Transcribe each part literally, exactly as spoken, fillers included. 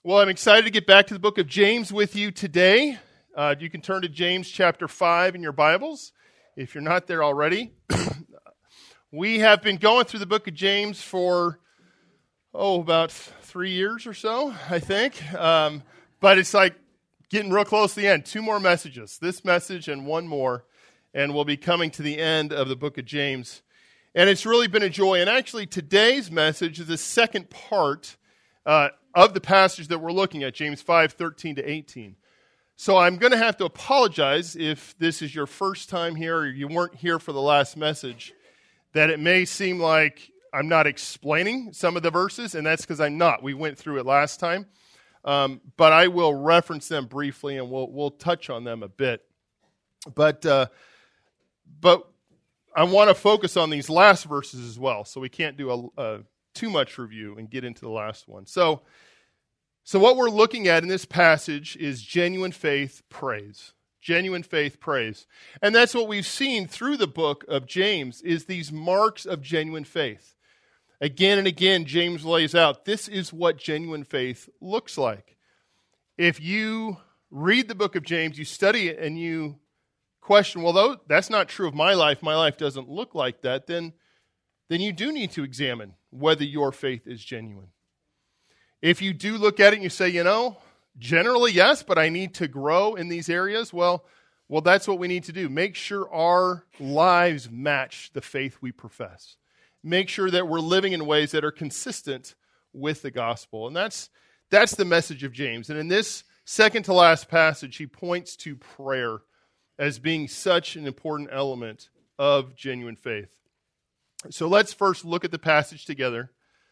Well, I'm excited to get back to the book of James with you today. Uh, you can turn to James chapter five in your Bibles if you're not there already. We have been going through the book of James for, oh, about three years or so, I think. Um, but it's like getting real close to the end. Two more messages, this message and one more, and we'll be coming to the end of the book of James. And it's really been a joy. And actually, today's message is the second part uh, of the passage that we're looking at, James five, thirteen to eighteen. So I'm going to have to apologize if this is your first time here or you weren't here for the last message, that it may seem like I'm not explaining some of the verses, and that's because I'm not. We went through it last time. Um, but I will reference them briefly, and we'll we'll touch on them a bit. But uh, but I want to focus on these last verses as well, so we can't do a, a too much review and get into the last one. So, so what we're looking at in this passage is genuine faith praise. Genuine faith praise. And that's what we've seen through the book of James, is these marks of genuine faith. Again and again, James lays out, this is what genuine faith looks like. If you read the book of James, you study it, and you question, well, though, that's not true of my life, my life doesn't look like that, then, then you do need to examine whether your faith is genuine. If you do look at it and you say, you know, generally yes, but I need to grow in these areas, well, well, that's what we need to do. Make sure our lives match the faith we profess. Make sure that we're living in ways that are consistent with the gospel. And that's that's the message of James. And in this second to last passage, he points to prayer as being such an important element of genuine faith. So let's first look at the passage together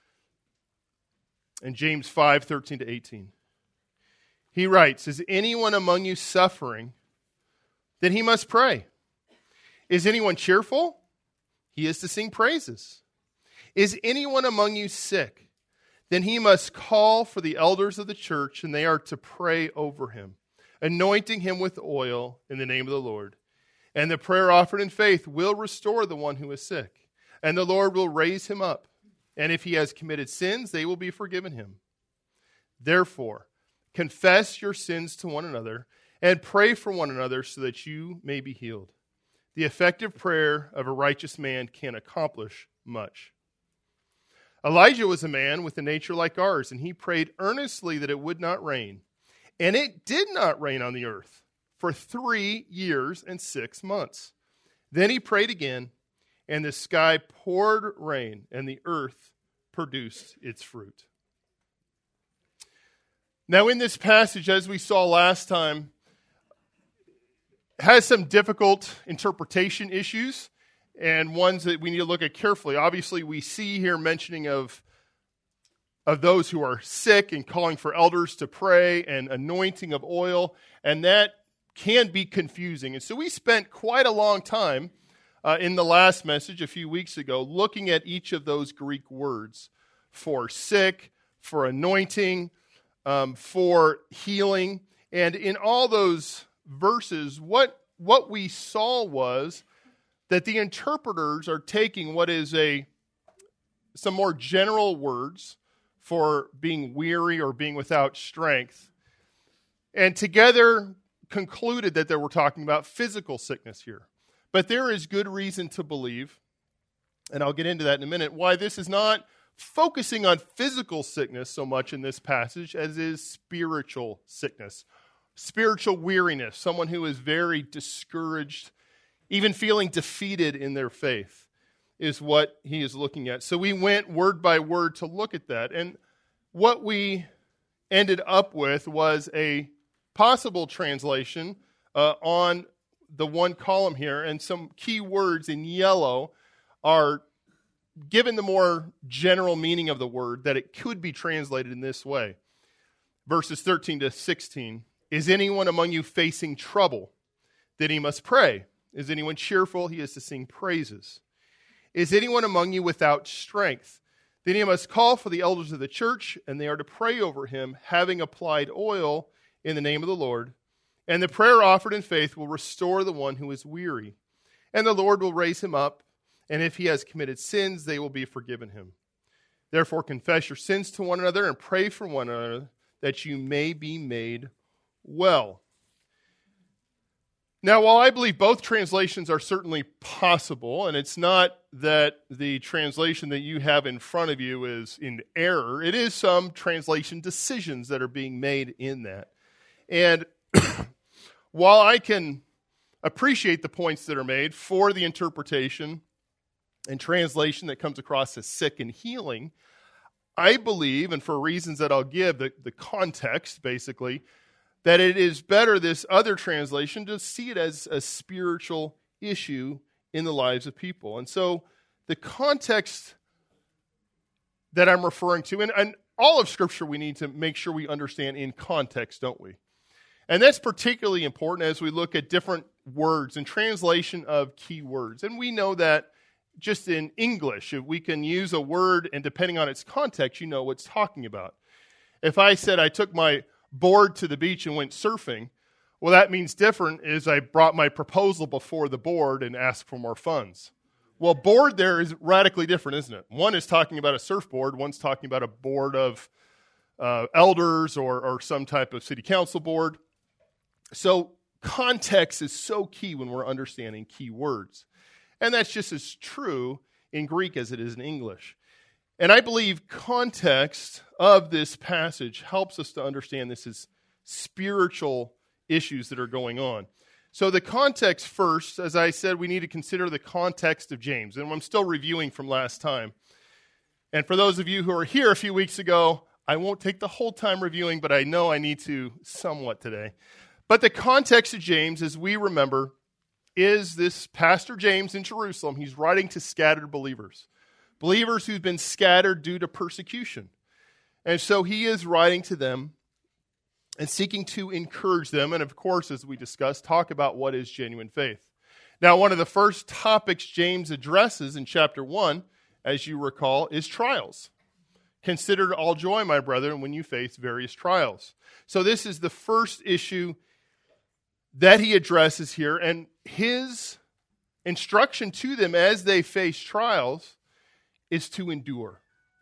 in James five, thirteen to eighteen. He writes, is anyone among you suffering? Then he must pray. Is anyone cheerful? He is to sing praises. Is anyone among you sick? Then he must call for the elders of the church, and they are to pray over him, anointing him with oil in the name of the Lord. And the prayer offered in faith will restore the one who is sick, and the Lord will raise him up. And if he has committed sins, they will be forgiven him. Therefore, confess your sins to one another and pray for one another so that you may be healed. The effective prayer of a righteous man can accomplish much. Elijah was a man with a nature like ours, and he prayed earnestly that it would not rain. And it did not rain on the earth for three years and six months. Then he prayed again, and the sky poured rain, and the earth produced its fruit. Now, in this passage, as we saw last time, has some difficult interpretation issues and ones that we need to look at carefully. Obviously, we see here mentioning of, of those who are sick and calling for elders to pray and anointing of oil, and that can be confusing. And so we spent quite a long time uh, in the last message a few weeks ago looking at each of those Greek words for sick, for anointing, um, for healing. And in all those verses, what what we saw was that the interpreters are taking what is a some more general words for being weary or being without strength, and together concluded that they were talking about physical sickness here. But there is good reason to believe, and I'll get into that in a minute, why this is not focusing on physical sickness so much in this passage as is spiritual sickness. Spiritual weariness, someone who is very discouraged, even feeling defeated in their faith, is what he is looking at. So we went word by word to look at that. And what we ended up with was a possible translation uh, on the one column here, and some key words in yellow are given the more general meaning of the word, that it could be translated in this way. Verses thirteen to sixteen. Is anyone among you facing trouble? Then he must pray. Is anyone cheerful? He is to sing praises. Is anyone among you without strength? Then he must call for the elders of the church, and they are to pray over him, having applied oil in the name of the Lord. And the prayer offered in faith will restore the one who is weary. And the Lord will raise him up, and if he has committed sins, they will be forgiven him. Therefore confess your sins to one another and pray for one another, that you may be made well. Now, while I believe both translations are certainly possible, and it's not that the translation that you have in front of you is in error, it is some translation decisions that are being made in that. And while I can appreciate the points that are made for the interpretation and translation that comes across as sick and healing, I believe, and for reasons that I'll give, the, the context basically, that it is better, this other translation, to see it as a spiritual issue in the lives of people. And so the context that I'm referring to, and, and all of Scripture we need to make sure we understand in context, don't we? And that's particularly important as we look at different words and translation of key words. And we know that just in English, if we can use a word, and depending on its context, you know what it's talking about. If I said I took my board to the beach and went surfing, well, that means different is I brought my proposal before the board and asked for more funds. Well, board there is radically different, isn't it? One is talking about a surfboard, one's talking about a board of uh, elders or, or some type of city council board. So context is so key when we're understanding key words. And that's just as true in Greek as it is in English. And I believe context of this passage helps us to understand this as spiritual issues that are going on. So the context first, as I said, we need to consider the context of James. And I'm still reviewing from last time. And for those of you who are here a few weeks ago, I won't take the whole time reviewing, but I know I need to somewhat today. But the context of James, as we remember, is this Pastor James in Jerusalem. He's writing to scattered believers. Believers who've been scattered due to persecution. And so he is writing to them and seeking to encourage them. And of course, as we discussed, talk about what is genuine faith. Now, one of the first topics James addresses in chapter one, as you recall, is trials. Consider it all joy, my brethren, when you face various trials. So this is the first issue that he addresses here. And his instruction to them as they face trials is to endure.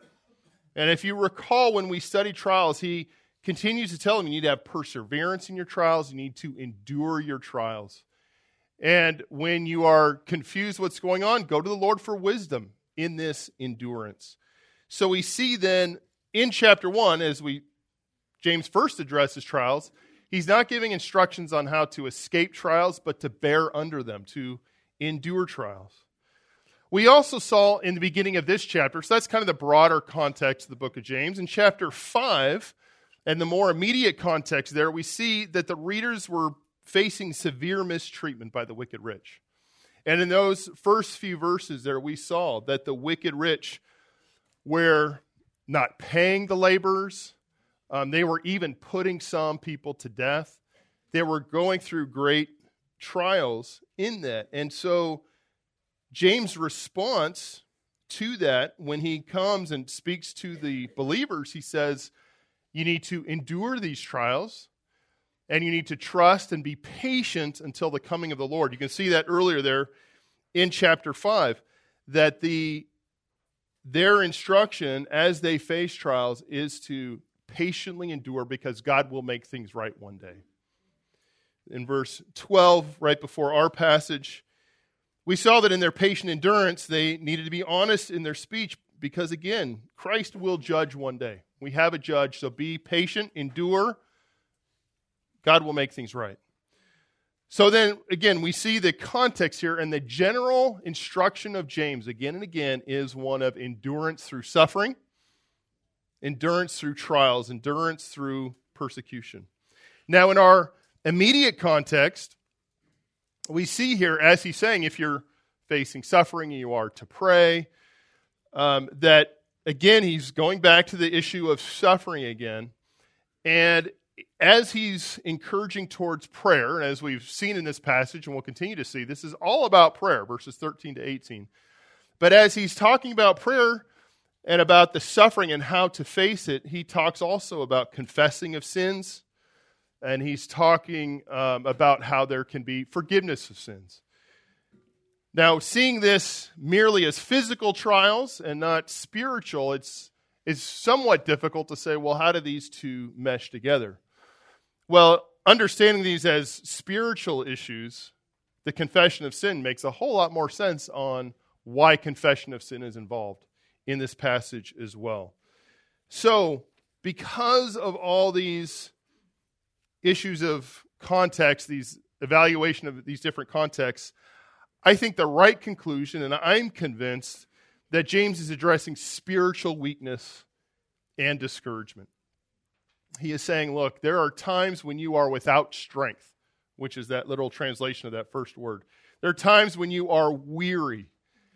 And if you recall when we study trials, he continues to tell them you need to have perseverance in your trials. You need to endure your trials. And when you are confused what's going on, go to the Lord for wisdom in this endurance. So we see then in chapter one, as we James first addresses trials, he's not giving instructions on how to escape trials, but to bear under them, to endure trials. We also saw in the beginning of this chapter, so that's kind of the broader context of the book of James. In chapter five, and the more immediate context there, we see that the readers were facing severe mistreatment by the wicked rich. And in those first few verses there, we saw that the wicked rich were not paying the laborers. Um, they were even putting some people to death. They were going through great trials in that. And so James' response to that, when he comes and speaks to the believers, he says, you need to endure these trials, and you need to trust and be patient until the coming of the Lord. You can see that earlier there in chapter five, that the their instruction as they face trials is to patiently endure because God will make things right one day. In verse twelve, right before our passage, we saw that in their patient endurance, they needed to be honest in their speech because, again, Christ will judge one day. We have a judge, so be patient, endure. God will make things right. So then, again, we see the context here, and the general instruction of James, again and again, is one of endurance through suffering, endurance through trials, endurance through persecution. Now, in our immediate context, we see here, as he's saying, if you're facing suffering, you are to pray, um, that, again, he's going back to the issue of suffering again. And as he's encouraging towards prayer, and as we've seen in this passage, and we'll continue to see, this is all about prayer, verses thirteen to eighteen. But as he's talking about prayer and about the suffering and how to face it, he talks also about confessing of sins, and he's talking um, about how there can be forgiveness of sins. Now, seeing this merely as physical trials and not spiritual, it's it's somewhat difficult to say, well, how do these two mesh together? Well, understanding these as spiritual issues, the confession of sin makes a whole lot more sense on why confession of sin is involved in this passage as well. So, because of all these issues of context, these evaluation of these different contexts, I think the right conclusion, and I'm convinced, that James is addressing spiritual weakness and discouragement. He is saying, look, there are times when you are without strength, which is that literal translation of that first word. There are times when you are weary.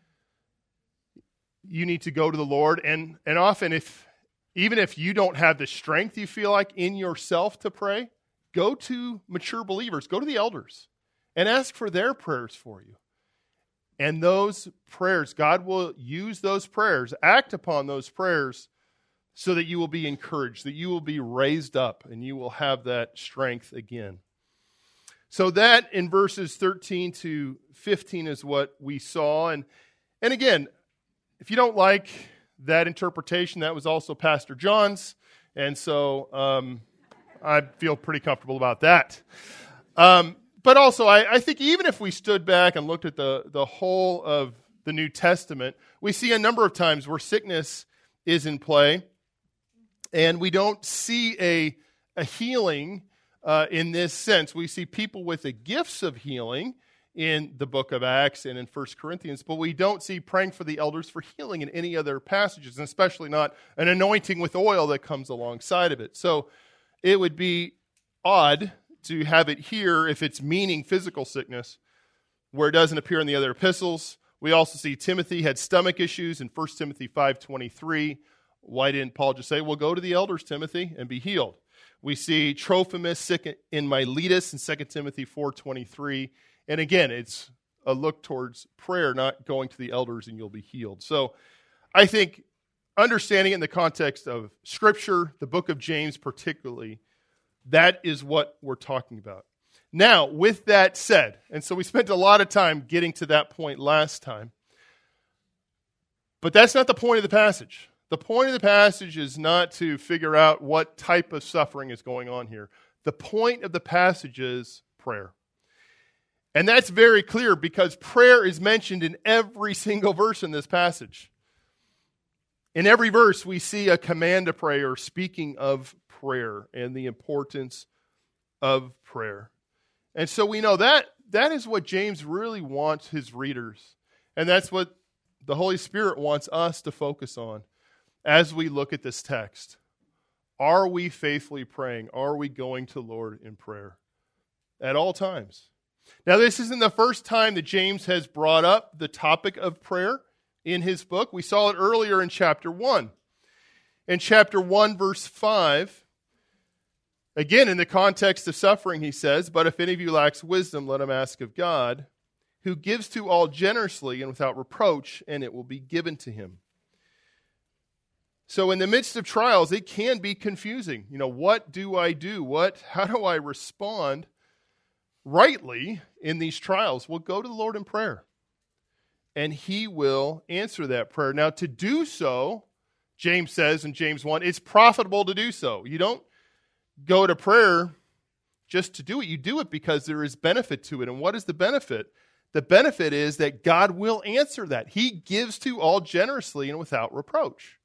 You need to go to the Lord, and, and often if even if you don't have the strength you feel like in yourself to pray, go to mature believers, go to the elders, and ask for their prayers for you. And those prayers, God will use those prayers, act upon those prayers so that you will be encouraged, that you will be raised up, and you will have that strength again. So that in verses thirteen to fifteen is what we saw. And, and again, if you don't like that interpretation, that was also Pastor John's. And so um, I feel pretty comfortable about that. Um, but also, I, I think even if we stood back and looked at the, the whole of the New Testament, we see a number of times where sickness is in play. And we don't see a, a healing uh, in this sense. We see people with the gifts of healing in the book of Acts and in First Corinthians, but we don't see praying for the elders for healing in any other passages, and especially not an anointing with oil that comes alongside of it. So it would be odd to have it here if it's meaning physical sickness, where it doesn't appear in the other epistles. We also see Timothy had stomach issues in First Timothy five twenty-three. Why didn't Paul just say, well, go to the elders, Timothy, and be healed? We see Trophimus sick in Miletus in Second Timothy four twenty-three. And again, it's a look towards prayer, not going to the elders and you'll be healed. So I think understanding it in the context of Scripture, the book of James particularly, that is what we're talking about. Now, with that said, and so we spent a lot of time getting to that point last time, but that's not the point of the passage. The point of the passage is not to figure out what type of suffering is going on here. The point of the passage is prayer. And that's very clear because prayer is mentioned in every single verse in this passage. In every verse, we see a command to pray or speaking of prayer and the importance of prayer. And so we know that that is what James really wants his readers. And that's what the Holy Spirit wants us to focus on as we look at this text. Are we faithfully praying? Are we going to the Lord in prayer? At all times. Now, this isn't the first time that James has brought up the topic of prayer in his book. We saw it earlier in chapter one. In chapter one, verse five, again, in the context of suffering, he says, "But if any of you lacks wisdom, let him ask of God, who gives to all generously and without reproach, and it will be given to him." So in the midst of trials, it can be confusing. You know, what do I do? What? How do I respond rightly in these trials? Well, go to the Lord in prayer, and he will answer that prayer. Now, to do so, James says in James one, it's profitable to do so. You don't go to prayer just to do it. You do it because there is benefit to it. And what is the benefit? The benefit is that God will answer that. He gives to all generously and without reproach.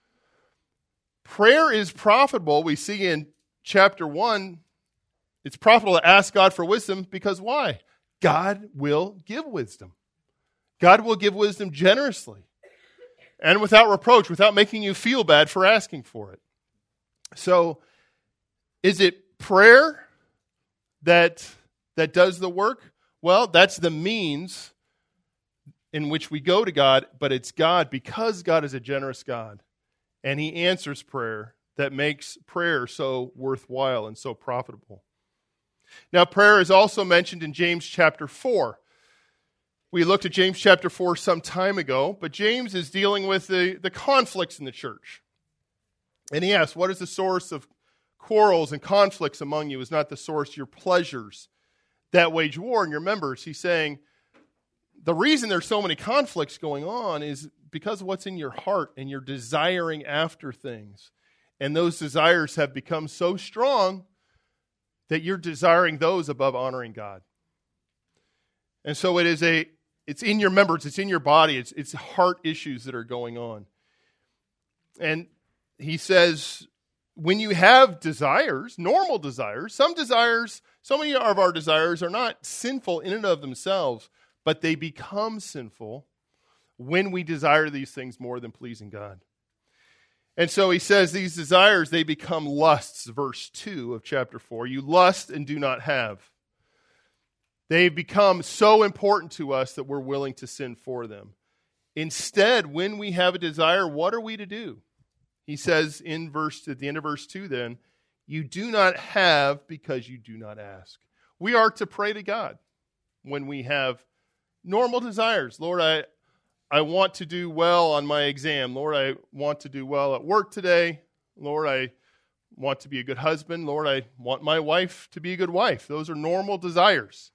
Prayer is profitable. We see in chapter one, it's profitable to ask God for wisdom because why? God will give wisdom. God will give wisdom generously and without reproach, without making you feel bad for asking for it. So, is it prayer that, that does the work? Well, that's the means in which we go to God, but it's God, because God is a generous God, and he answers prayer, that makes prayer so worthwhile and so profitable. Now, prayer is also mentioned in James chapter four. We looked at James chapter four some time ago, but James is dealing with the, the conflicts in the church. And he asks, what is the source of quarrels and conflicts among you? Is not the source your pleasures that wage war in your members? He's saying the reason there's so many conflicts going on is because of what's in your heart, and you're desiring after things. And those desires have become so strong that you're desiring those above honoring God. And so it is a, it's in your members, it's in your body, it's, it's heart issues that are going on. And he says, when you have desires, normal desires, some desires, so many of our desires are not sinful in and of themselves, but they become sinful when we desire these things more than pleasing God. And so he says these desires, they become lusts, verse two of chapter four. You lust and do not have. They become so important to us that we're willing to sin for them. Instead, when we have a desire, what are we to do? He says in verse at the end of verse two then, you do not have because you do not ask. We are to pray to God when we have normal desires. Lord, I I want to do well on my exam. Lord, I want to do well at work today. Lord, I want to be a good husband. Lord, I want my wife to be a good wife. Those are normal desires.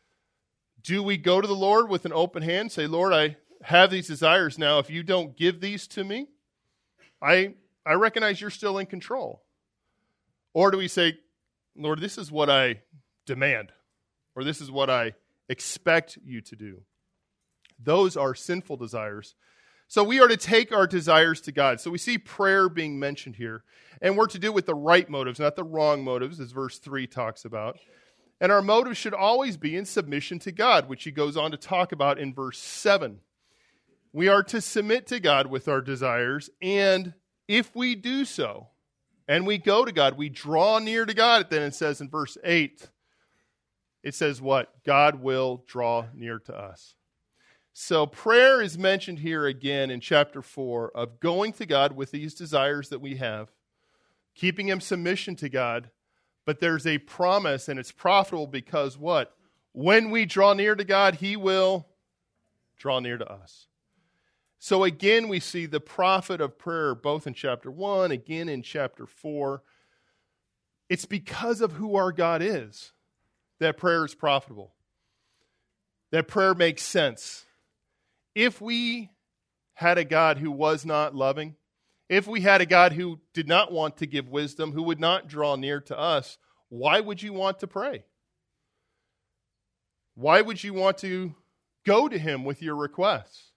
Do we go to the Lord with an open hand and say, Lord, I have these desires now. If you don't give these to me, I I recognize you're still in control. Or do we say, Lord, this is what I demand, or this is what I expect you to do? Those are sinful desires. So we are to take our desires to God. So we see prayer being mentioned here. And we're to do it with the right motives, not the wrong motives, as verse three talks about. And our motives should always be in submission to God, which he goes on to talk about in verse seven. We are to submit to God with our desires, and if we do so, and we go to God, we draw near to God, then it says in verse eight, it says what? God will draw near to us. So prayer is mentioned here again in chapter four of going to God with these desires that we have, keeping him submission to God. But there's a promise, and it's profitable because what? When we draw near to God, he will draw near to us. So again, we see the profit of prayer both in chapter one, again in chapter four. It's because of who our God is that prayer is profitable, that prayer makes sense. If we had a God who was not loving, if we had a God who did not want to give wisdom, who would not draw near to us, why would you want to pray? Why would you want to go to him with your requests?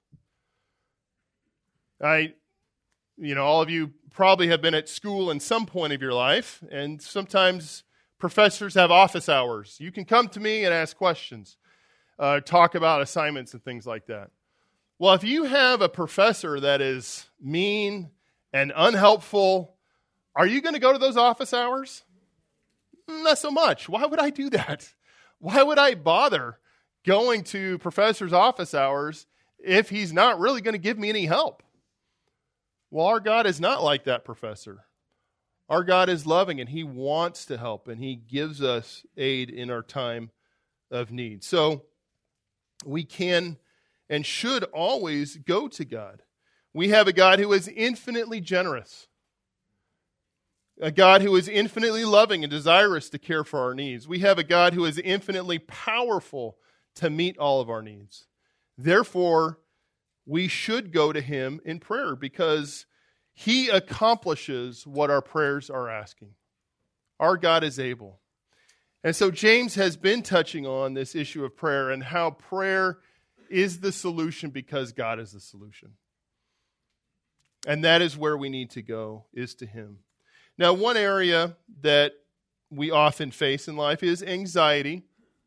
I, you know, all of you probably have been at school in some point of your life, and sometimes professors have office hours. You can come to me and ask questions, uh, talk about assignments and things like that. Well, if you have a professor that is mean and unhelpful, are you going to go to those office hours? Not so much. Why would I do that? Why would I bother going to professor's office hours if he's not really going to give me any help? Well, our God is not like that professor. Our God is loving, and he wants to help, and he gives us aid in our time of need. So we can and should always go to God. We have a God who is infinitely generous, a God who is infinitely loving and desirous to care for our needs. We have a God who is infinitely powerful to meet all of our needs. Therefore, we should go to him in prayer because he accomplishes what our prayers are asking. Our God is able. And so James has been touching on this issue of prayer and how prayer is the solution because God is the solution. And that is where we need to go, is to him. Now, one area that we often face in life is anxiety.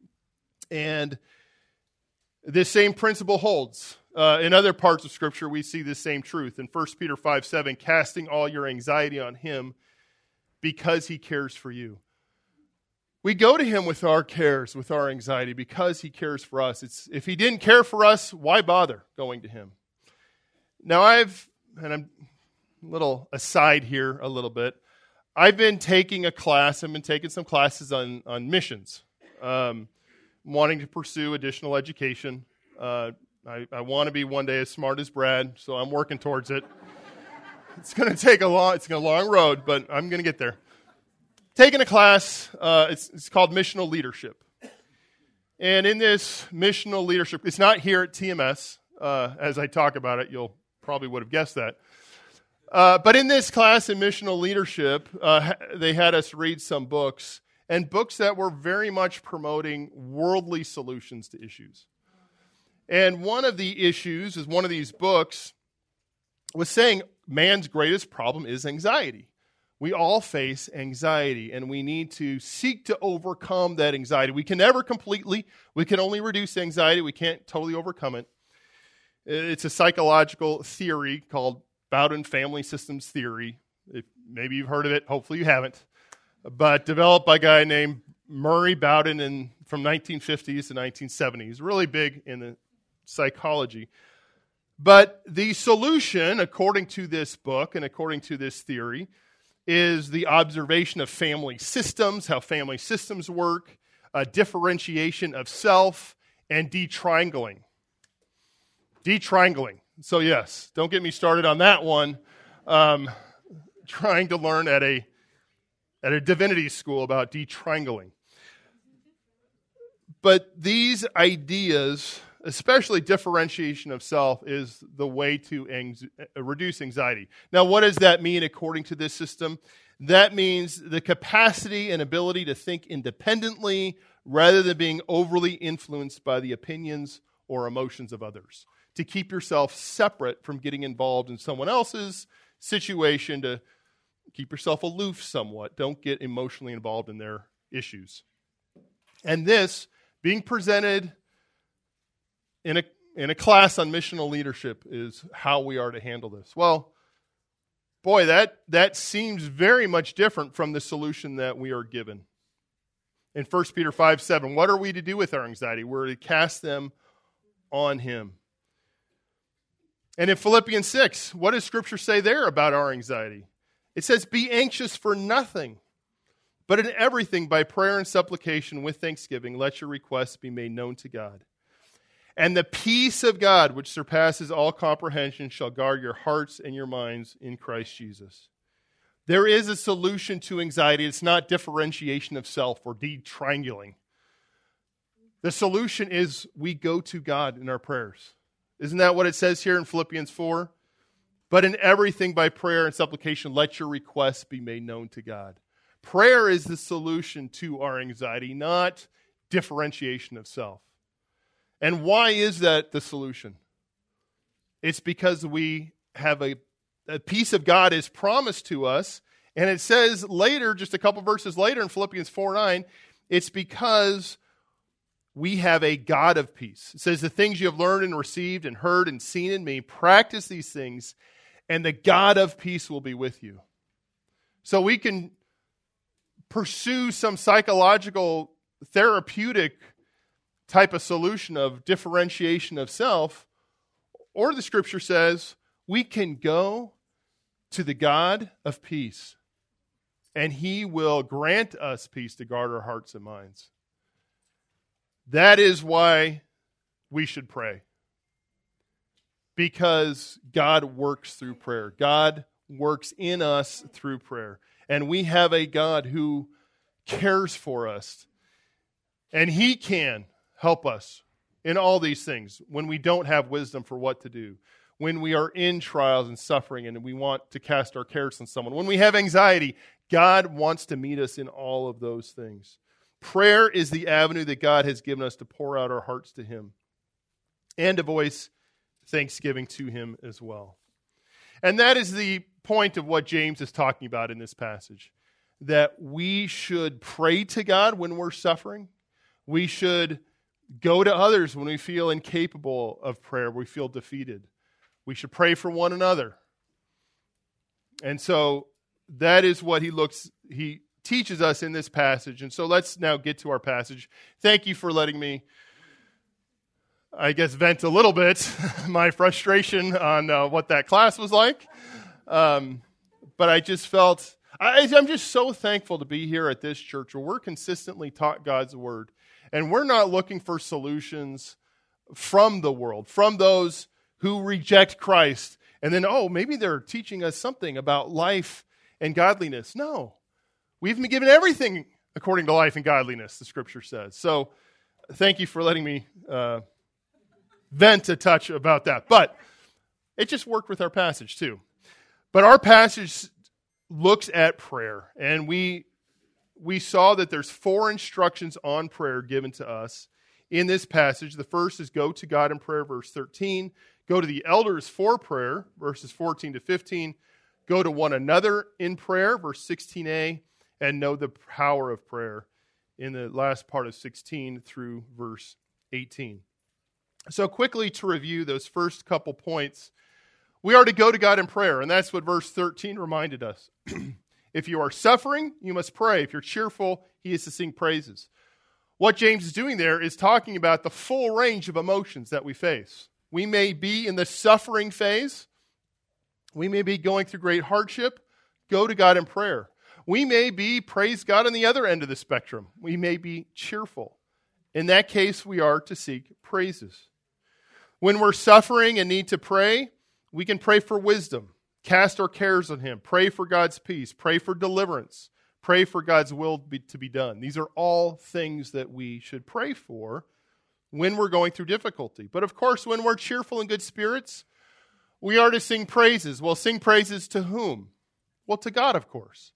And this same principle holds. Uh, in other parts of Scripture, we see this same truth. In First Peter five seven, casting all your anxiety on him because he cares for you. We go to him with our cares, with our anxiety, because he cares for us. It's, if he didn't care for us, why bother going to him? Now, I've, and I'm a little aside here a little bit, I've been taking a class, I've been taking some classes on, on missions, um, wanting to pursue additional education. Uh, I, I want to be one day as smart as Brad, so I'm working towards it. It's going to take a long, it's a long road, but I'm going to get there. Taking a class, uh, it's, it's called Missional Leadership. And in this missional leadership, it's not here at T M S. Uh, as I talk about it, you'll probably would have guessed that. Uh, but in this class in missional leadership, uh, they had us read some books, and books that were very much promoting worldly solutions to issues. And one of the issues is one of these books was saying man's greatest problem is anxiety. We all face anxiety, and we need to seek to overcome that anxiety. We can never completely, we can only reduce anxiety. We can't totally overcome it. It's a psychological theory called Bowden Family Systems Theory. If, maybe you've heard of it. Hopefully you haven't. But developed by a guy named Murray Bowden in, from nineteen fifties to nineteen seventies. Really big in the psychology. But the solution, according to this book and according to this theory, is the observation of family systems, how family systems work, a differentiation of self, and detriangling. Detriangling. So yes, don't get me started on that one. Um, trying to learn at a at a divinity school about detriangling. But these ideas, especially differentiation of self, is the way to ang- reduce anxiety. Now, what does that mean according to this system? That means the capacity and ability to think independently rather than being overly influenced by the opinions or emotions of others. To keep yourself separate from getting involved in someone else's situation, to keep yourself aloof somewhat. Don't get emotionally involved in their issues. And this, being presented in a in a class on missional leadership, is how we are to handle this. Well, boy, that, that seems very much different from the solution that we are given. In First Peter five seven, what are we to do with our anxiety? We're to cast them on Him. And in Philippians six, what does Scripture say there about our anxiety? It says, be anxious for nothing, but in everything by prayer and supplication with thanksgiving, let your requests be made known to God. And the peace of God, which surpasses all comprehension, shall guard your hearts and your minds in Christ Jesus. There is a solution to anxiety. It's not differentiation of self or detriangling. The solution is we go to God in our prayers. Isn't that what it says here in Philippians four? But in everything by prayer and supplication, let your requests be made known to God. Prayer is the solution to our anxiety, not differentiation of self. And why is that the solution? It's because we have a, a peace of God is promised to us. And it says later, just a couple verses later in Philippians four nine, it's because we have a God of peace. It says, the things you have learned and received and heard and seen in me, practice these things, and the God of peace will be with you. So we can pursue some psychological, therapeutic type of solution of differentiation of self, or the Scripture says we can go to the God of peace, and He will grant us peace to guard our hearts and minds. That is why we should pray. Because God works through prayer. God works in us through prayer. And we have a God who cares for us. And He can help us in all these things when we don't have wisdom for what to do. When we are in trials and suffering and we want to cast our cares on someone. When we have anxiety, God wants to meet us in all of those things. Prayer is the avenue that God has given us to pour out our hearts to Him and to voice thanksgiving to Him as well. And that is the point of what James is talking about in this passage, that we should pray to God when we're suffering. We should go to others when we feel incapable of prayer, we feel defeated. We should pray for one another. And so that is what he looks he teaches us in this passage. And so let's now get to our passage. Thank you for letting me, I guess, vent a little bit my frustration on uh, what that class was like. Um, but I just felt, I, I'm just so thankful to be here at this church where we're consistently taught God's word. And we're not looking for solutions from the world, from those who reject Christ. And then, oh, maybe they're teaching us something about life and godliness. No. We've been given everything according to life and godliness, the Scripture says. So thank you for letting me uh, vent a touch about that. But it just worked with our passage too. But our passage looks at prayer, and we we saw that there's four instructions on prayer given to us in this passage. The first is go to God in prayer, verse thirteen. Go to the elders for prayer, verses fourteen to fifteen. Go to one another in prayer, verse sixteen a. And know the power of prayer in the last part of sixteen through verse eighteen. So quickly to review those first couple points, we are to go to God in prayer, and that's what verse thirteen reminded us. If you are suffering, you must pray. If you're cheerful, he is to sing praises. What James is doing there is talking about the full range of emotions that we face. We may be in the suffering phase. We may be going through great hardship. Go to God in prayer. We may be, praise God, on the other end of the spectrum. We may be cheerful. In that case, we are to seek praises. When we're suffering and need to pray, we can pray for wisdom, cast our cares on him, pray for God's peace, pray for deliverance, pray for God's will to be, to be done. These are all things that we should pray for when we're going through difficulty. But of course, when we're cheerful and good spirits, we are to sing praises. Well, sing praises to whom? Well, to God, of course.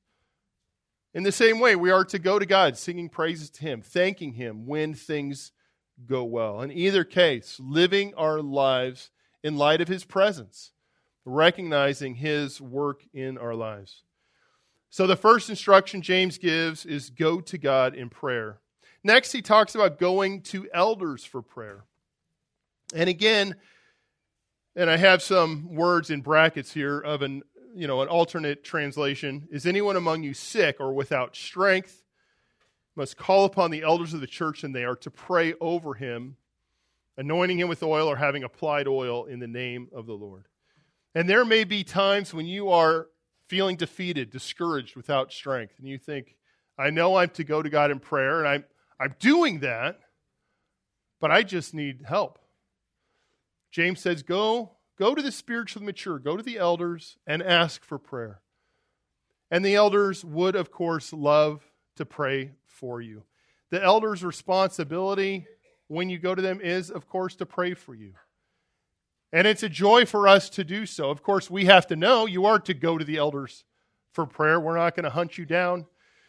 In the same way, we are to go to God, singing praises to him, thanking him when things go well. In either case, living our lives in light of his presence, recognizing his work in our lives. So the first instruction James gives is go to God in prayer. Next, he talks about going to elders for prayer. And again, and I have some words in brackets here of an, you know, an alternate translation. Is anyone among you sick or without strength? Must call upon the elders of the church, and they are to pray over him, anointing him with oil or having applied oil in the name of the Lord. And there may be times when you are feeling defeated, discouraged, without strength, and you think, I know I'm to go to God in prayer, and I'm, I'm doing that, but I just need help. James says, go, go to the spiritually mature, go to the elders and ask for prayer. And the elders would, of course, love to pray for you. The elders' responsibility when you go to them is, of course, to pray for you. And it's a joy for us to do so. Of course, we have to know you are to go to the elders for prayer. We're not going to hunt you down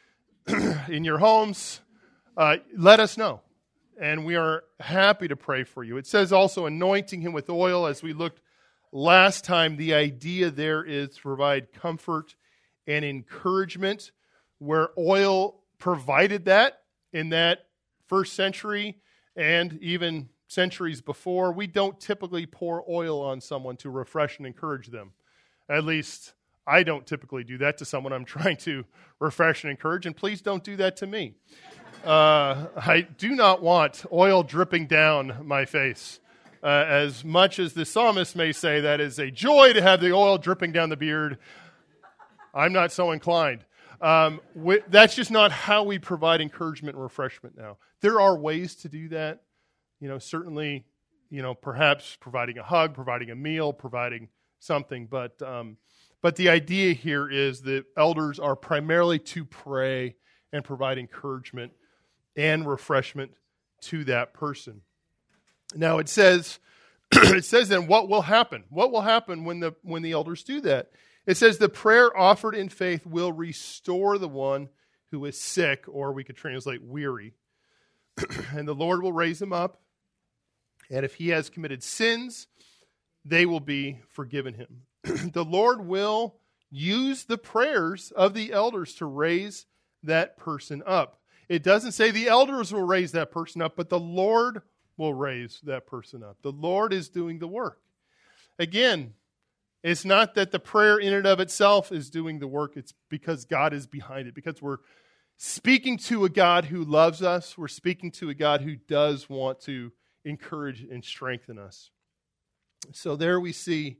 in your homes. Uh, let us know. And we are happy to pray for you. It says also anointing him with oil. As we looked last time, the idea there is to provide comfort and encouragement, where oil provided that in that first century and even centuries before. We don't typically pour oil on someone to refresh and encourage them. At least I don't typically do that to someone I'm trying to refresh and encourage, and please don't do that to me. Uh, I do not want oil dripping down my face. Uh, as much as the psalmist may say that is a joy to have the oil dripping down the beard, I'm not so inclined. Um, we, that's just not how we provide encouragement and refreshment now. There are ways to do that. You know, certainly, you know, perhaps providing a hug, providing a meal, providing something. But um, but the idea here is that elders are primarily to pray and provide encouragement and refreshment to that person. Now it says, it says then what will happen? What will happen when the when the elders do that? It says the prayer offered in faith will restore the one who is sick, or we could translate weary. And the Lord will raise him up. And if he has committed sins, they will be forgiven him. The Lord will use the prayers of the elders to raise that person up. It doesn't say the elders will raise that person up, but the Lord will raise that person up. The Lord is doing the work. Again, it's not that the prayer in and of itself is doing the work. It's because God is behind it. Because we're speaking to a God who loves us. We're speaking to a God who does want to encourage and strengthen us. So there we see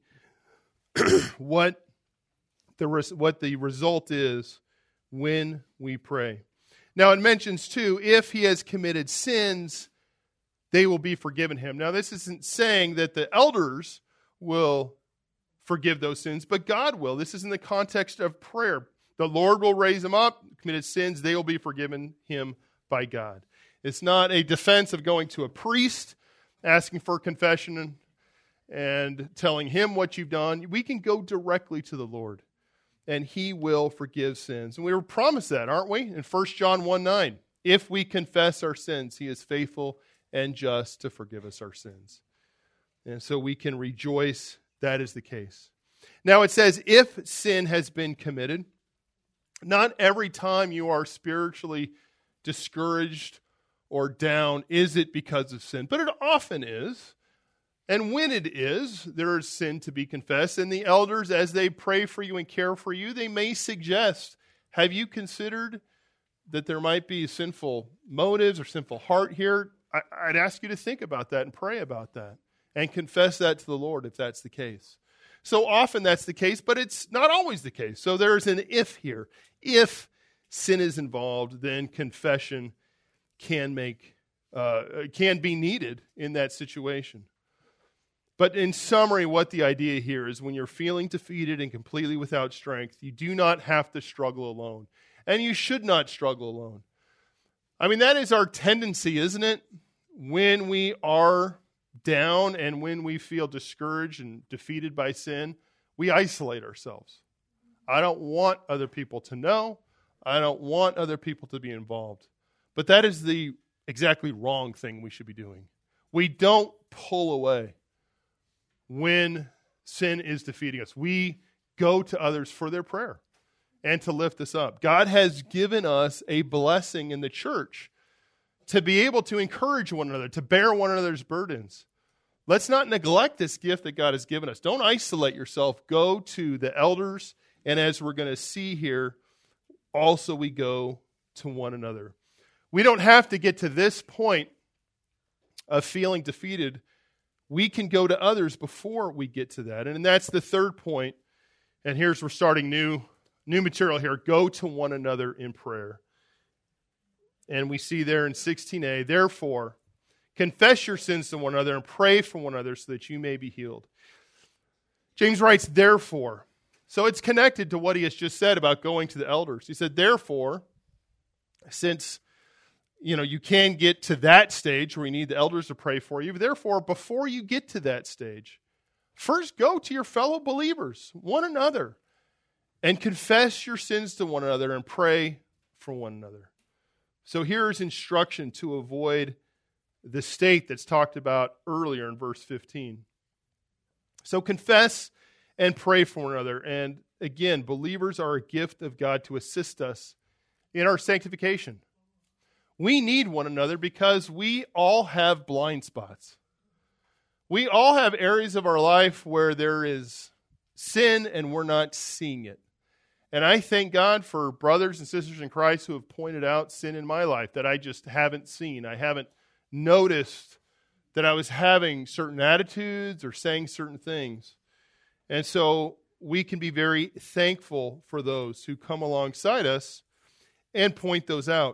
what the res- what the result is when we pray. Now it mentions too, if he has committed sins, they will be forgiven him. Now this isn't saying that the elders will forgive those sins, but God will. This is in the context of prayer. The Lord will raise him up, committed sins, they will be forgiven him by God. It's not a defense of going to a priest, asking for confession and, and telling him what you've done. We can go directly to the Lord, and he will forgive sins. And we were promised that, aren't we? In First John one nine, if we confess our sins, he is faithful and just to forgive us our sins. And so we can rejoice that is the case. Now it says, if sin has been committed, not every time you are spiritually discouraged or down is it because of sin, but it often is. And when it is, there is sin to be confessed. And the elders, as they pray for you and care for you, they may suggest, have you considered that there might be sinful motives or sinful heart here? I, I'd ask you to think about that and pray about that and confess that to the Lord if that's the case. So often that's the case, but it's not always the case. So there's an if here. If sin is involved, then confession can make uh, can be needed in that situation. But in summary, what the idea here is, when you're feeling defeated and completely without strength, you do not have to struggle alone. And you should not struggle alone. I mean, that is our tendency, isn't it? When we are down and when we feel discouraged and defeated by sin, we isolate ourselves. I don't want other people to know. I don't want other people to be involved. But that is the exactly wrong thing we should be doing. We don't pull away when sin is defeating us. We go to others for their prayer and to lift us up. God has given us a blessing in the church to be able to encourage one another, to bear one another's burdens. Let's not neglect this gift that God has given us. Don't isolate yourself. Go to the elders, and as we're going to see here, also we go to one another. We don't have to get to this point of feeling defeated. We can go to others before we get to that. And that's the third point. And here's, we're starting new, new material here. Go to one another in prayer. And we see there in sixteen a, therefore, confess your sins to one another and pray for one another so that you may be healed. James writes, therefore. So it's connected to what he has just said about going to the elders. He said, therefore, since you know, you can get to that stage where you need the elders to pray for you. Therefore, before you get to that stage, first go to your fellow believers, one another, and confess your sins to one another and pray for one another. So here's instruction to avoid the state that's talked about earlier in verse fifteen. So confess and pray for one another. And again, believers are a gift of God to assist us in our sanctification. We need one another because we all have blind spots. We all have areas of our life where there is sin and we're not seeing it. And I thank God for brothers and sisters in Christ who have pointed out sin in my life that I just haven't seen. I haven't noticed that I was having certain attitudes or saying certain things. And so we can be very thankful for those who come alongside us and point those out.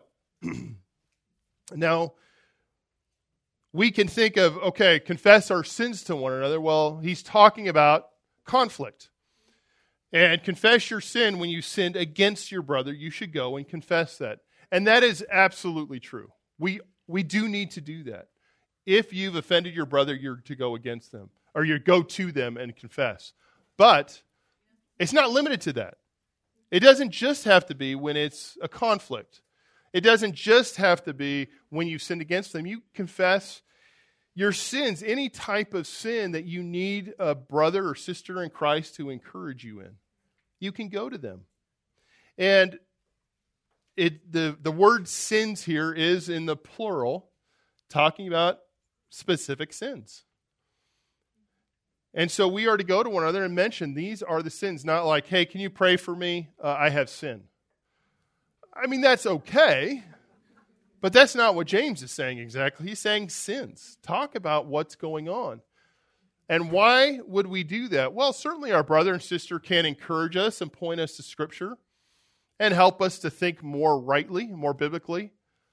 Now, we can think of, okay, confess our sins to one another. Well, he's talking about conflict. And confess your sin when you sinned against your brother. You should go and confess that. And that is absolutely true. We we do need to do that. If you've offended your brother, you're to go against them. Or you go to them and confess. But it's not limited to that. It doesn't just have to be when it's a conflict. It doesn't just have to be when you've sinned against them. You confess your sins, any type of sin that you need a brother or sister in Christ to encourage you in. You can go to them. And it the, the word sins here is in the plural, talking about specific sins. And so we are to go to one another and mention these are the sins, not like, hey, can you pray for me? Uh, I have sin. I mean, that's okay, but that's not what James is saying exactly. He's saying sins. Talk about what's going on. And why would we do that? Well, certainly our brother and sister can encourage us and point us to Scripture and help us to think more rightly, more biblically.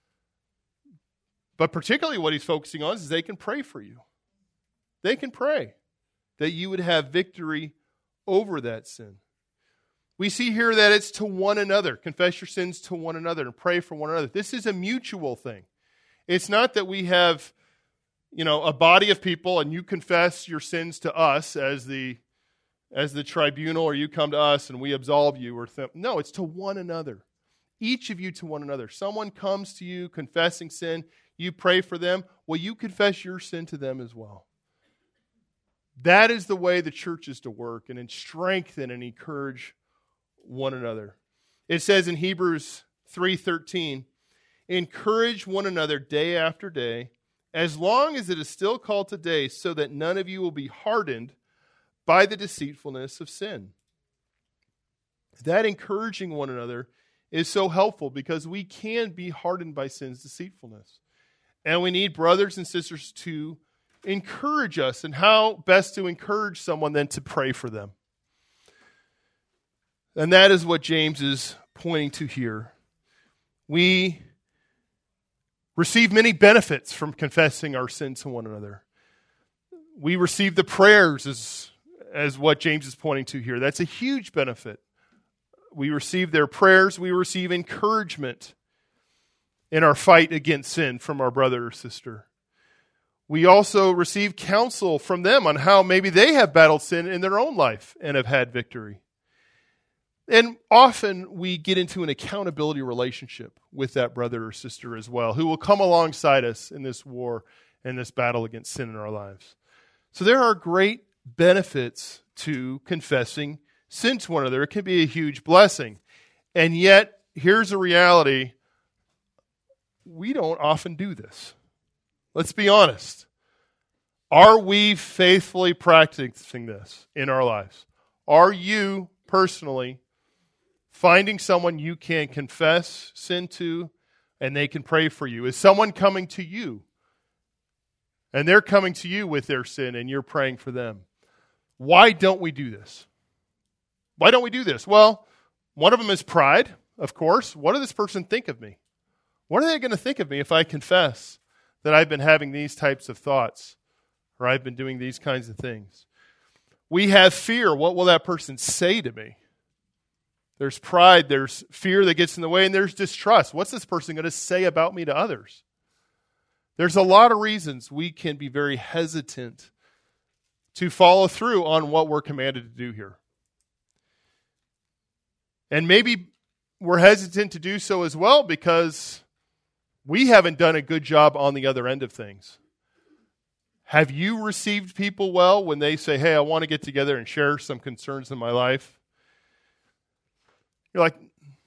But particularly what he's focusing on is they can pray for you. They can pray that you would have victory over that sin. We see here that it's to one another. Confess your sins to one another and pray for one another. This is a mutual thing. It's not that we have, you know, a body of people and you confess your sins to us as the as the tribunal, or you come to us and we absolve you. Or th- no, it's to one another. Each of you to one another. Someone comes to you confessing sin, you pray for them. Well, you confess your sin to them as well. That is the way the church is to work, and then strengthen and encourage one another. It says in Hebrews three thirteen, encourage one another day after day, as long as it is still called today, so that none of you will be hardened by the deceitfulness of sin. That encouraging one another is so helpful, because we can be hardened by sin's deceitfulness. And we need brothers and sisters to encourage us. And how best to encourage someone than to pray for them? And that is what James is pointing to here. We receive many benefits from confessing our sins to one another. We receive the prayers as, as what James is pointing to here. That's a huge benefit. We receive their prayers. We receive encouragement in our fight against sin from our brother or sister. We also receive counsel from them on how maybe they have battled sin in their own life and have had victory. And often we get into an accountability relationship with that brother or sister as well, who will come alongside us in this war and this battle against sin in our lives. So there are great benefits to confessing sin to one another. It can be a huge blessing. And yet, here's a reality. We don't often do this. Let's be honest. Are we faithfully practicing this in our lives? Are you personally finding someone you can confess sin to and they can pray for you? Is someone coming to you and they're coming to you with their sin and you're praying for them? Why don't we do this? Why don't we do this? Well, one of them is pride, of course. What does this person think of me? What are they going to think of me if I confess that I've been having these types of thoughts or I've been doing these kinds of things? We have fear. What will that person say to me? There's pride, there's fear that gets in the way, and there's distrust. What's this person going to say about me to others? There's a lot of reasons we can be very hesitant to follow through on what we're commanded to do here. And maybe we're hesitant to do so as well because we haven't done a good job on the other end of things. Have you received people well when they say, hey, I want to get together and share some concerns in my life? You're like,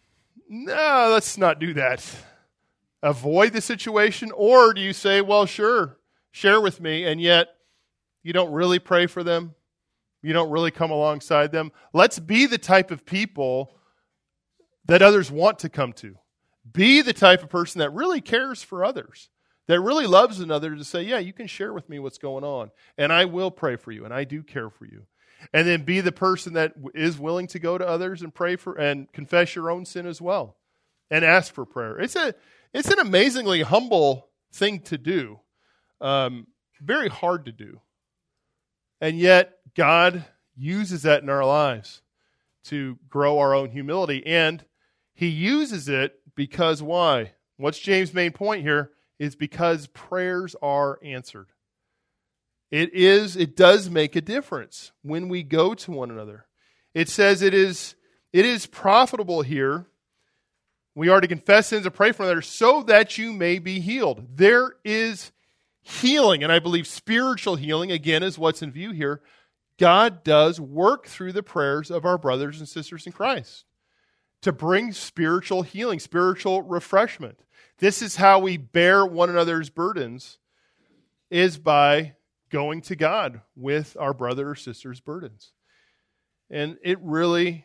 no, let's not do that. Avoid the situation? Or do you say, well, sure, share with me, and yet you don't really pray for them? You don't really come alongside them? Let's be the type of people that others want to come to. Be the type of person that really cares for others, that really loves another, to say, yeah, you can share with me what's going on, and I will pray for you, and I do care for you. And then be the person that is willing to go to others and pray for and confess your own sin as well and ask for prayer. It's a it's an amazingly humble thing to do, um, very hard to do. And yet God uses that in our lives to grow our own humility. And he uses it because why? What's James' main point here? Is because prayers are answered. It is, it does make a difference when we go to one another. It says it is, it is profitable here. We are to confess sins and pray for one another so that you may be healed. There is healing, and I believe spiritual healing, again, is what's in view here. God does work through the prayers of our brothers and sisters in Christ to bring spiritual healing, spiritual refreshment. This is how we bear one another's burdens, is by going to God with our brother or sister's burdens. And it really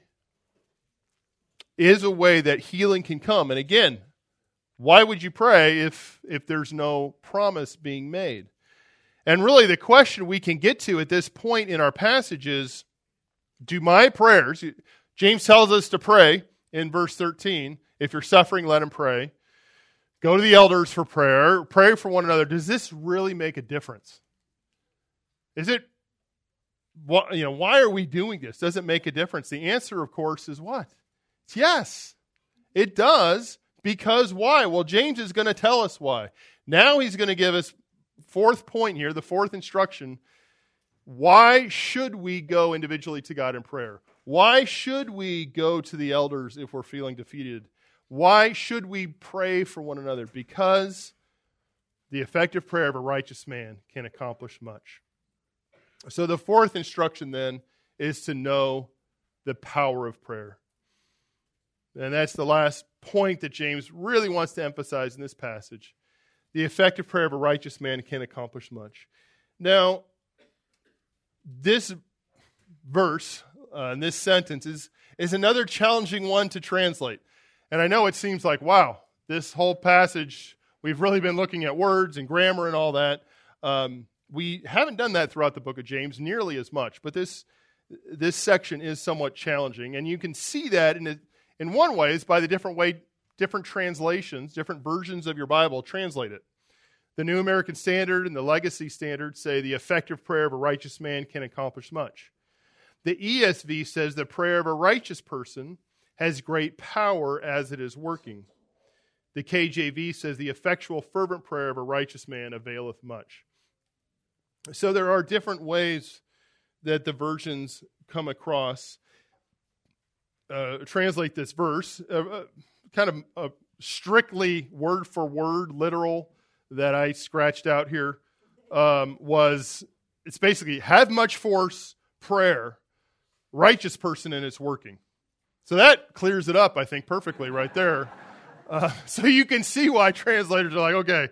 is a way that healing can come. And again, why would you pray if, if there's no promise being made? And really the question we can get to at this point in our passage is, do my prayers, James tells us to pray in verse thirteen, if you're suffering, let him pray. Go to the elders for prayer. Pray for one another. Does this really make a difference? Is it, you know, why are we doing this? Does it make a difference? The answer, of course, is what? It's yes. It does. Because why? Well, James is going to tell us why. Now he's going to give us fourth point here, the fourth instruction, why should we go individually to God in prayer? Why should we go to the elders if we're feeling defeated? Why should we pray for one another? Because the effective prayer of a righteous man can accomplish much. So the fourth instruction then is to know the power of prayer. And that's the last point that James really wants to emphasize in this passage. The effective prayer of a righteous man can accomplish much. Now, this verse, uh, and this sentence is, is another challenging one to translate. And I know it seems like, wow, this whole passage, we've really been looking at words and grammar and all that. Um, we haven't done that throughout the book of James nearly as much, but this this section is somewhat challenging. And you can see that in, a, in one way is by the different way, different translations, different versions of your Bible translate it. The New American Standard and the Legacy Standard say the effective prayer of a righteous man can accomplish much. The E S V says the prayer of a righteous person has great power as it is working. The K J V says the effectual fervent prayer of a righteous man availeth much. So there are different ways that the versions come across, uh, translate this verse, uh, uh, kind of uh, strictly word for word, literal, that I scratched out here, um, was, it's basically, have much force, prayer, righteous person, and it's working. So that clears it up, I think, perfectly right there. Uh, so you can see why translators are like, okay,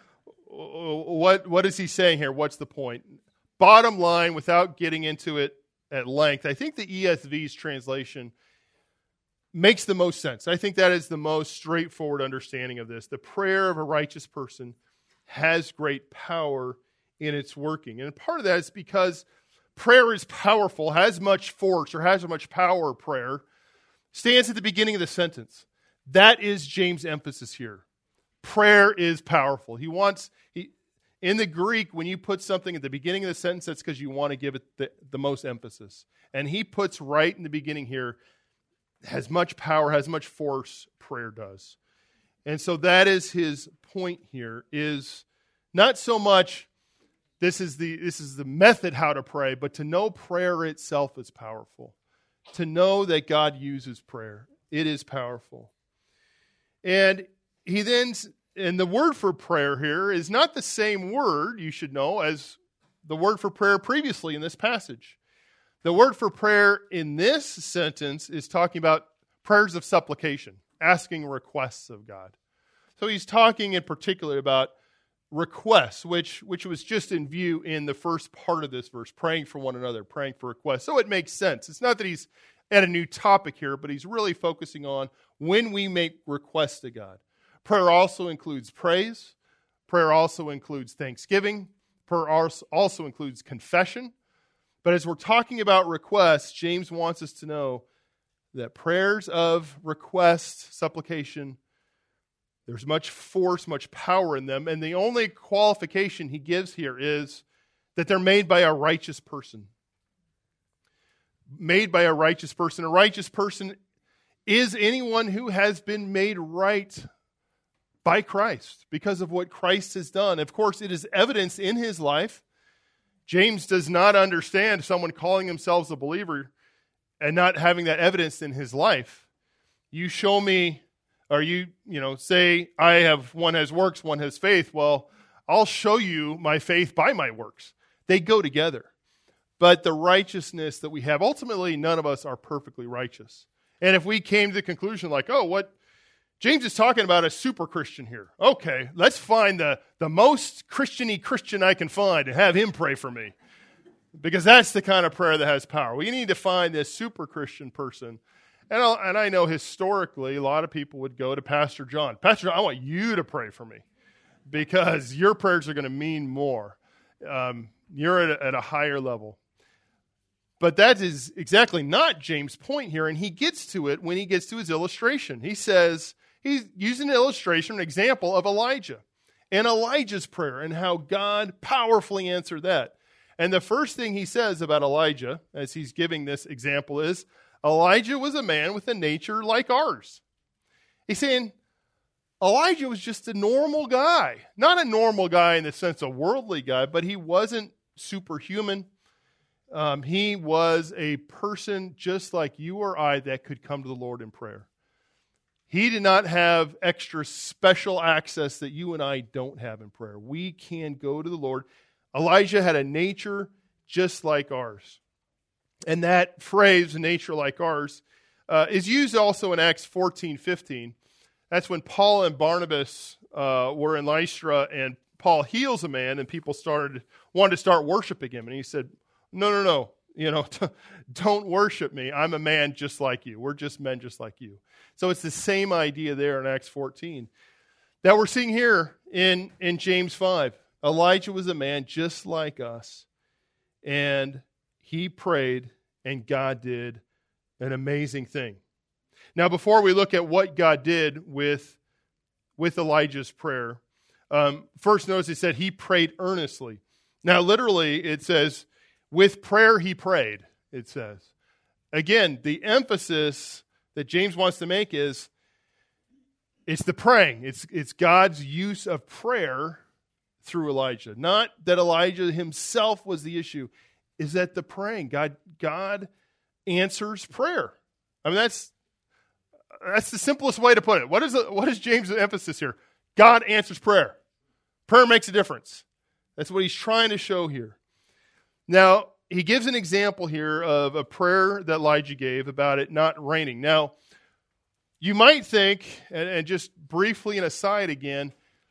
what what is he saying here? What's the point? Bottom line, without getting into it at length, I think the E S V's translation makes the most sense. I think that is the most straightforward understanding of this. The prayer of a righteous person has great power in its working. And part of that is because prayer is powerful, has much force, or has much power, prayer, stands at the beginning of the sentence. That is James' emphasis here. Prayer is powerful. He wants, he, in the Greek, when you put something at the beginning of the sentence, that's because you want to give it the, the most emphasis. And he puts right in the beginning here, has much power, has much force, prayer does. And so that is his point here, is not so much this is the this is the method how to pray, but to know prayer itself is powerful. To know that God uses prayer. It is powerful. And he then, and the word for prayer here is not the same word, you should know, as the word for prayer previously in this passage. The word for prayer in this sentence is talking about prayers of supplication, asking requests of God. So he's talking in particular about requests, which, which was just in view in the first part of this verse, praying for one another, praying for requests. So it makes sense. It's not that he's at a new topic here, but he's really focusing on when we make requests to God. Prayer also includes praise. Prayer also includes thanksgiving. Prayer also includes confession. But as we're talking about requests, James wants us to know that prayers of request, supplication, there's much force, much power in them. And the only qualification he gives here is that they're made by a righteous person. Made by a righteous person. A righteous person is anyone who has been made right by Christ because of what Christ has done. Of course, it is evidenced in his life. James does not understand someone calling themselves a believer and not having that evidence in his life. You show me, or you, you know, say, I have, one has works, one has faith. Well, I'll show you my faith by my works. They go together. But the righteousness that we have, ultimately, none of us are perfectly righteous. And if we came to the conclusion like, oh, what James is talking about a super Christian here. Okay, let's find the, the most Christian-y Christian I can find and have him pray for me. Because that's the kind of prayer that has power. We need to find this super Christian person. And, I'll, and I know historically a lot of people would go to Pastor John. Pastor John, I want you to pray for me because your prayers are going to mean more. Um, you're at a, at a higher level. But that is exactly not James' point here, and he gets to it when he gets to his illustration. He says, he's using an illustration, an example of Elijah and Elijah's prayer and how God powerfully answered that. And the first thing he says about Elijah, as he's giving this example, is Elijah was a man with a nature like ours. He's saying, Elijah was just a normal guy. Not a normal guy in the sense of worldly guy, but he wasn't superhuman. Um, he was a person just like you or I that could come to the Lord in prayer. He did not have extra special access that you and I don't have in prayer. We can go to the Lord. Elijah had a nature just like ours. And that phrase, nature like ours, uh, is used also in Acts fourteen fifteen. That's when Paul and Barnabas uh, were in Lystra, and Paul heals a man, and people started wanted to start worshiping him. And he said, no, no, no, you know, don't worship me. I'm a man just like you. We're just men just like you. So it's the same idea there in Acts fourteen that we're seeing here in, in James five. Elijah was a man just like us, and he prayed, and God did an amazing thing. Now, before we look at what God did with, with Elijah's prayer, um, first notice it said he prayed earnestly. Now, literally, it says, with prayer he prayed, it says. Again, the emphasis that James wants to make is it's the praying. It's, it's God's use of prayer through Elijah. Not that Elijah himself was the issue, is that the praying. God, God answers prayer. I mean, that's that's the simplest way to put it. What is the, what is James' emphasis here? God answers prayer. Prayer makes a difference. That's what he's trying to show here. Now, he gives an example here of a prayer that Elijah gave about it not raining. Now, you might think, and, and just briefly an aside again,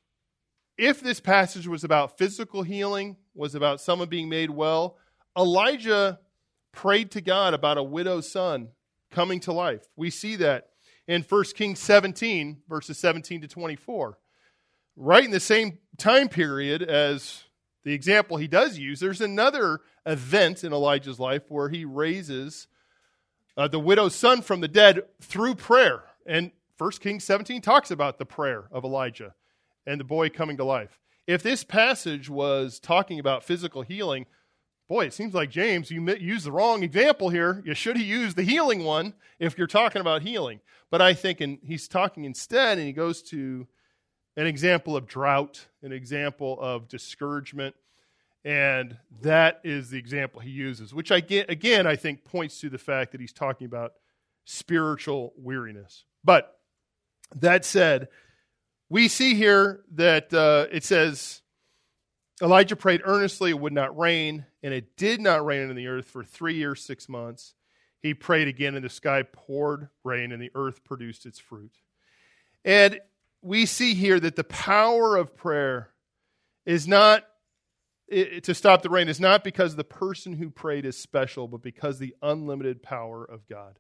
if this passage was about physical healing, was about someone being made well, Elijah prayed to God about a widow's son coming to life. We see that in First Kings seventeen, verses seventeen to twenty-four. Right in the same time period as the example he does use, there's another event in Elijah's life where he raises uh, the widow's son from the dead through prayer. And First Kings seventeen talks about the prayer of Elijah and the boy coming to life. If this passage was talking about physical healing, boy, it seems like James, you used the wrong example here. You should have used the healing one if you're talking about healing. But I think in, he's talking instead, and he goes to an example of drought, an example of discouragement, and that is the example he uses, which I get, again, I think points to the fact that he's talking about spiritual weariness. But that said, we see here that uh, it says, Elijah prayed earnestly, it would not rain, and it did not rain in the earth for three years, six months. He prayed again, and the sky poured rain, and the earth produced its fruit. And we see here that the power of prayer is not, it, to stop the rain, is not because the person who prayed is special, but because the unlimited power of God.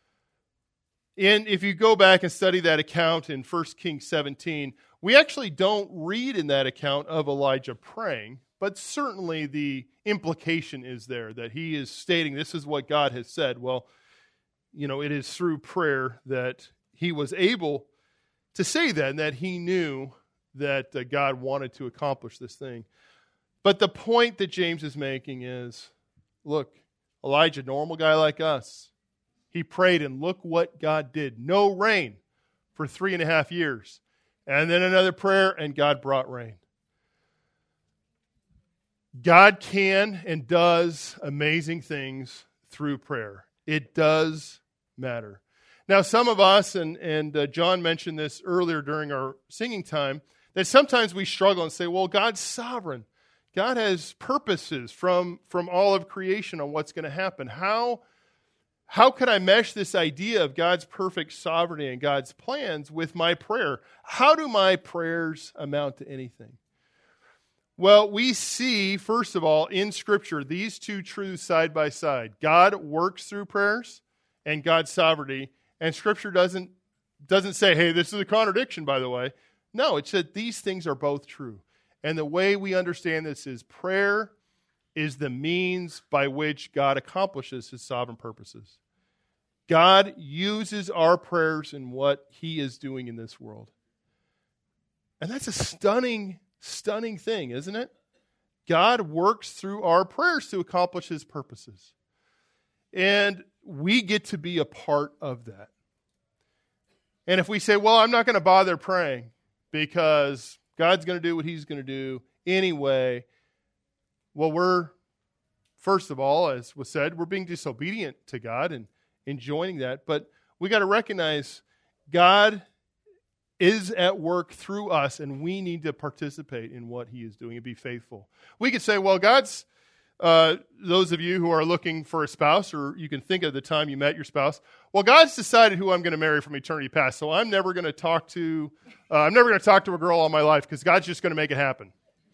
And if you go back and study that account in First Kings seventeen, we actually don't read in that account of Elijah praying, but certainly the implication is there that he is stating this is what God has said. Well, you know, it is through prayer that he was able to say that and that he knew that uh, God wanted to accomplish this thing. But the point that James is making is, look, Elijah, normal guy like us, he prayed and look what God did. No rain for three and a half years. And then another prayer, and God brought rain. God can and does amazing things through prayer. It does matter. Now, some of us, and, and uh, John mentioned this earlier during our singing time, that sometimes we struggle and say, well, God's sovereign. God has purposes from, from all of creation on what's going to happen. How How could I mesh this idea of God's perfect sovereignty and God's plans with my prayer? How do my prayers amount to anything? Well, we see, first of all, in Scripture, these two truths side by side. God works through prayers and God's sovereignty. And Scripture doesn't, doesn't say, hey, this is a contradiction, by the way. No, it said these things are both true. And the way we understand this is prayer is the means by which God accomplishes his sovereign purposes. God uses our prayers in what he is doing in this world. And that's a stunning, stunning thing, isn't it? God works through our prayers to accomplish his purposes. And we get to be a part of that. And if we say, well, I'm not going to bother praying because God's going to do what he's going to do anyway, well, we're, first of all, as was said, we're being disobedient to God and enjoining that. But we got to recognize God is at work through us, and we need to participate in what he is doing and be faithful. We could say, well, God's, uh, those of you who are looking for a spouse, or you can think of the time you met your spouse, well, God's decided who I'm going to marry from eternity past, so I'm never going to talk to, uh, I'm never going to talk to a girl all my life because God's just going to make it happen.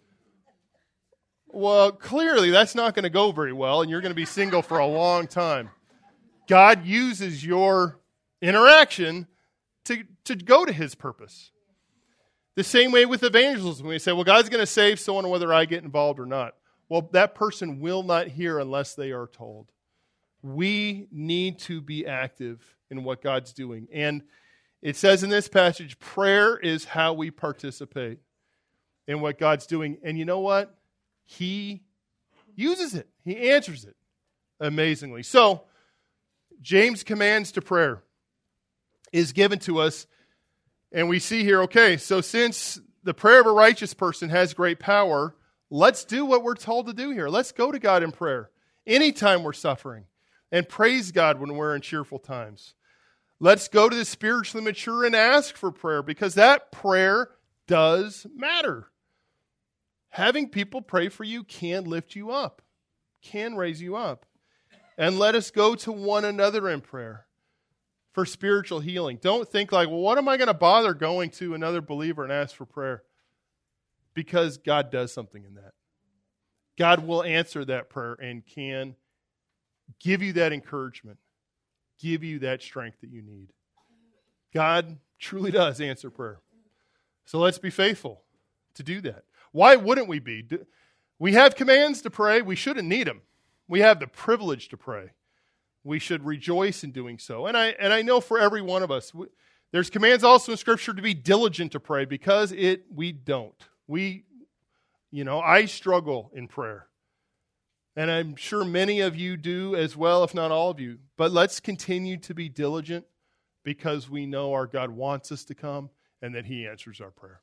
Well, clearly that's not going to go very well, and you're going to be single for a long time. God uses your interaction to, to go to his purpose. The same way with evangelism. We say, well, God's going to save someone whether I get involved or not. Well, that person will not hear unless they are told. We need to be active in what God's doing. And it says in this passage, prayer is how we participate in what God's doing. And you know what? He uses it. He answers it amazingly. So, James' commands to prayer is given to us. And we see here, okay, so since the prayer of a righteous person has great power, let's do what we're told to do here. Let's go to God in prayer anytime we're suffering and praise God when we're in cheerful times. Let's go to the spiritually mature and ask for prayer because that prayer does matter. Having people pray for you can lift you up, can raise you up. And let us go to one another in prayer for spiritual healing. Don't think like, well, what am I going to bother going to another believer and ask for prayer? Because God does something in that. God will answer that prayer and can give you that encouragement, give you that strength that you need. God truly does answer prayer. So let's be faithful to do that. Why wouldn't we be? We have commands to pray. We shouldn't need them. We have the privilege to pray. We should rejoice in doing so. And I and I know for every one of us, we, there's commands also in Scripture to be diligent to pray because it we don't. We, you know, I struggle in prayer. And I'm sure many of you do as well, if not all of you. But let's continue to be diligent because we know our God wants us to come and that he answers our prayer.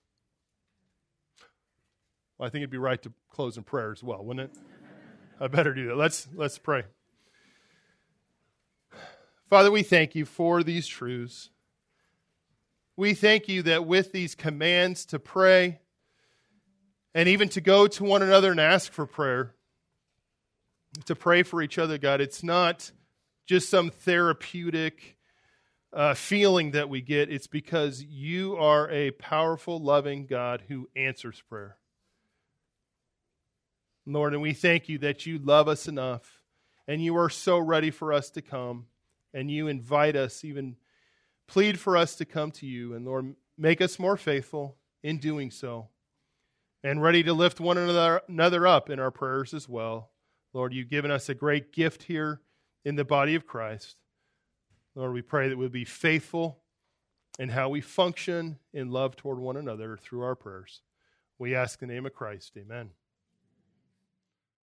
Well, I think it'd be right to close in prayer as well, wouldn't it? I better do that. Let's let's pray. Father, we thank you for these truths. We thank you that with these commands to pray and even to go to one another and ask for prayer, to pray for each other, God, it's not just some therapeutic uh, feeling that we get. It's because you are a powerful, loving God who answers prayer. Lord, and we thank you that you love us enough and you are so ready for us to come and you invite us, even plead for us to come to you. And Lord, make us more faithful in doing so and ready to lift one another, another up in our prayers as well. Lord, you've given us a great gift here in the body of Christ. Lord, we pray that we'll be faithful in how we function in love toward one another through our prayers. We ask in the name of Christ. Amen.